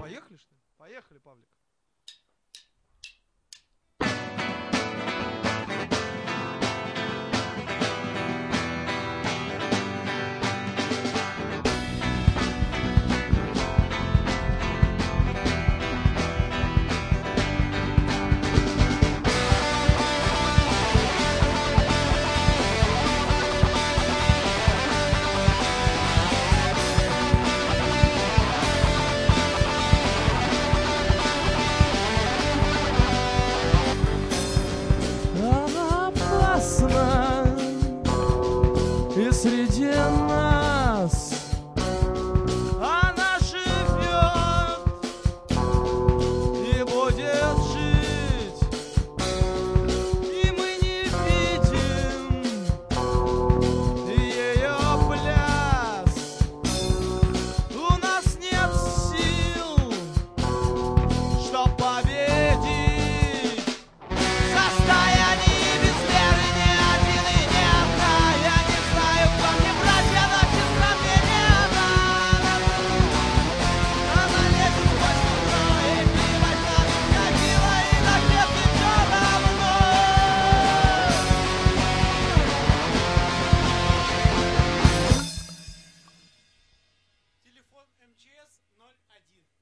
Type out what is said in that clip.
Поехали, что ли? Поехали, Павлик. И среди нас она живет и будет жить, и мы не видим ее пляс. У нас нет сил, чтоб победить. Состояние без веры не один и не одна. Я не знаю, как не братья, но сестра мне не она. Она лезет сквозь нутро и плевать на крокодила, и на клетке все равно. Телефон МЧС 01.